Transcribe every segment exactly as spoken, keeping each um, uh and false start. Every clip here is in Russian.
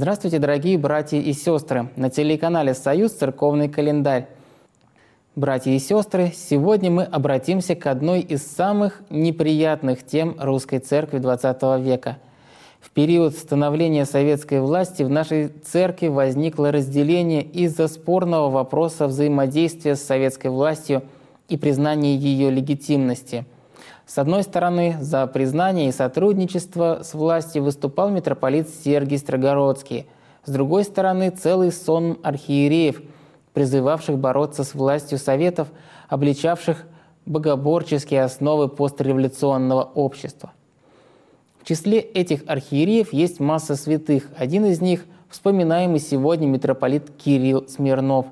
Здравствуйте, дорогие братья и сестры! На телеканале «Союз. Церковный календарь». Братья и сестры, сегодня мы обратимся к одной из самых неприятных тем русской церкви двадцатого века. В период становления советской власти в нашей церкви возникло разделение из-за спорного вопроса взаимодействия с советской властью и признания ее легитимности. С одной стороны, за признание и сотрудничество с властью выступал митрополит Сергий Строгородский. С другой стороны, целый сон архиереев, призывавших бороться с властью советов, обличавших богоборческие основы постреволюционного общества. В числе этих архиереев есть масса святых. Один из них – вспоминаемый сегодня митрополит Кирилл Смирнов.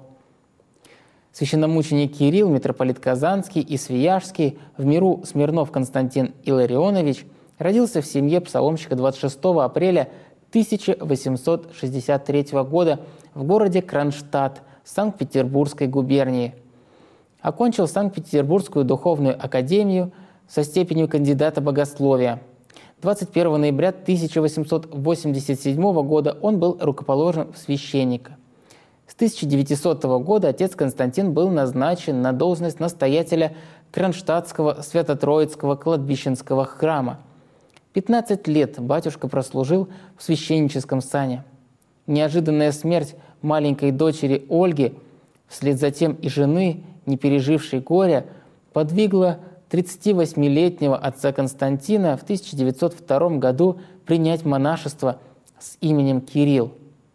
Священномученик Кирилл, митрополит Казанский и Свияжский, в миру Смирнов Константин Илларионович, родился в семье псаломщика двадцать шестого апреля тысяча восемьсот шестьдесят третьего года в городе Кронштадт Санкт-Петербургской губернии. Окончил Санкт-Петербургскую духовную академию со степенью кандидата богословия. двадцать первого ноября тысяча восемьсот восемьдесят седьмого года он был рукоположен в священника. С тысяча девятисотого года отец Константин был назначен на должность настоятеля Кронштадтского Свято-Троицкого кладбищенского храма. пятнадцать лет батюшка прослужил в священническом сане. Неожиданная смерть маленькой дочери Ольги, вслед за тем и жены, не пережившей горя, подвигла тридцативосьмилетнего отца Константина в тысяча девятьсот втором году принять монашество с именем Кирилл.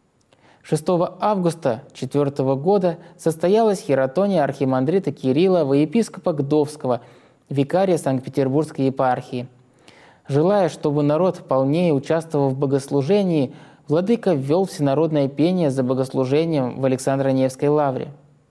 шестого августа четвёртого года состоялась хератония архимандрита Кирилла во епископа Гдовского, викария Санкт-Петербургской епархии. Желая, чтобы народ полнее участвовал в богослужении, владыка ввел всенародное пение за богослужением в Александро-Невской лавре.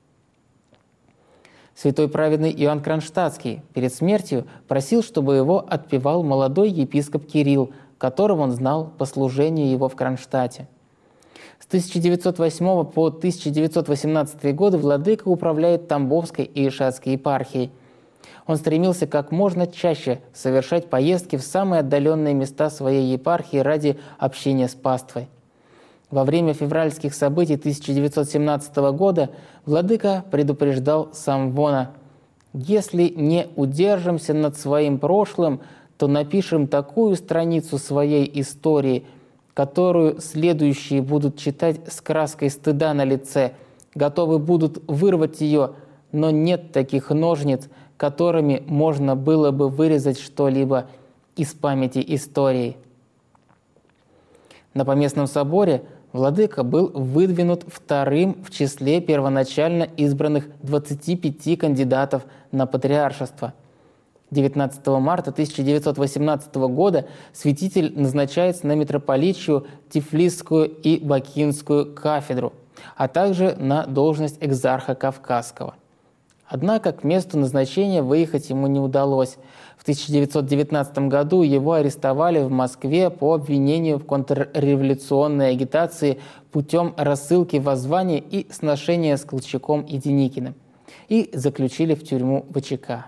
Святой праведный Иоанн Кронштадтский перед смертью просил, чтобы его отпевал молодой епископ Кирилл, которого он знал по служению его в Кронштадте. С тысяча девятьсот восьмого по тысяча девятьсот восемнадцатый годы владыка управляет Тамбовской и Ишатской епархией. Он стремился как можно чаще совершать поездки в самые отдаленные места своей епархии ради общения с паствой. Во время февральских событий тысяча девятьсот семнадцатого года владыка предупреждал Самвона: «Если не удержимся над своим прошлым, то напишем такую страницу своей истории, которую следующие будут читать с краской стыда на лице, готовы будут вырвать ее, но нет таких ножниц, которыми можно было бы вырезать что-либо из памяти истории». На Поместном соборе владыка был выдвинут вторым в числе первоначально избранных двадцати пяти кандидатов на патриаршество. девятнадцатого марта тысяча девятьсот восемнадцатого года святитель назначается на митрополичью Тифлисскую и Бакинскую кафедру, а также на должность экзарха Кавказского. Однако к месту назначения выехать ему не удалось. В тысяча девятьсот девятнадцатом году его арестовали в Москве по обвинению в контрреволюционной агитации путем рассылки воззваний и сношения с Колчаком и Деникиным и заключили в тюрьму ВЧК.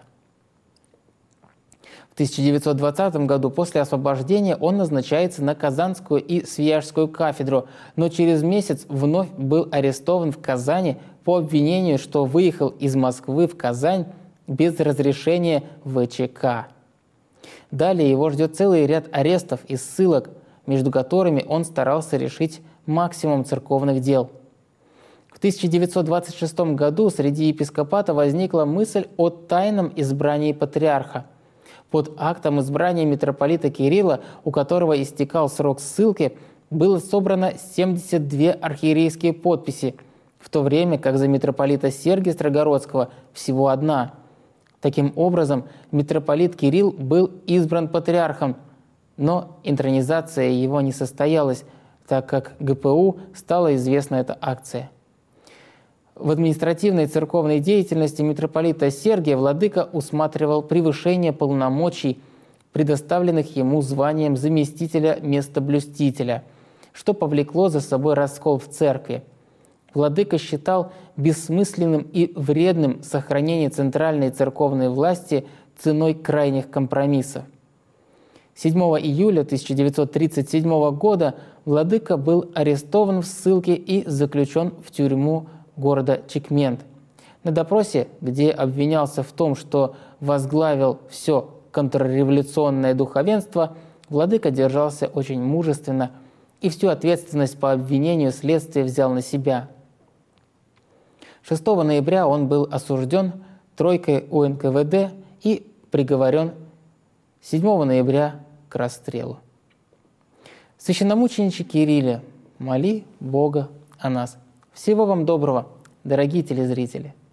В тысяча девятьсот двадцатом году после освобождения он назначается на Казанскую и Свияжскую кафедру, но через месяц вновь был арестован в Казани по обвинению, что выехал из Москвы в Казань без разрешения ВЧК. Далее его ждет целый ряд арестов и ссылок, между которыми он старался решить максимум церковных дел. В тысяча девятьсот двадцать шестом году среди епископата возникла мысль о тайном избрании патриарха. Под актом избрания митрополита Кирилла, у которого истекал срок ссылки, было собрано семьдесят две архиерейские подписи, в то время как за митрополита Сергия Строгородского всего одна. Таким образом, митрополит Кирилл был избран патриархом, но интронизация его не состоялась, так как ГПУ стала известна эта акция. В административной и церковной деятельности митрополита Сергия владыка усматривал превышение полномочий, предоставленных ему званием заместителя местоблюстителя, что повлекло за собой раскол в церкви. Владыка считал бессмысленным и вредным сохранение центральной церковной власти ценой крайних компромиссов. седьмого июля тысяча девятьсот тридцать седьмого года владыка был арестован в ссылке и заключен в тюрьму города Чикмент. На допросе, где обвинялся в том, что возглавил все контрреволюционное духовенство, владыка держался очень мужественно и всю ответственность по обвинению следствия взял на себя. шестого ноября он был осужден тройкой У Н К В Д и приговорен седьмого ноября к расстрелу. Священномучениче Кирилле, моли Бога о нас. Всего вам доброго, дорогие телезрители!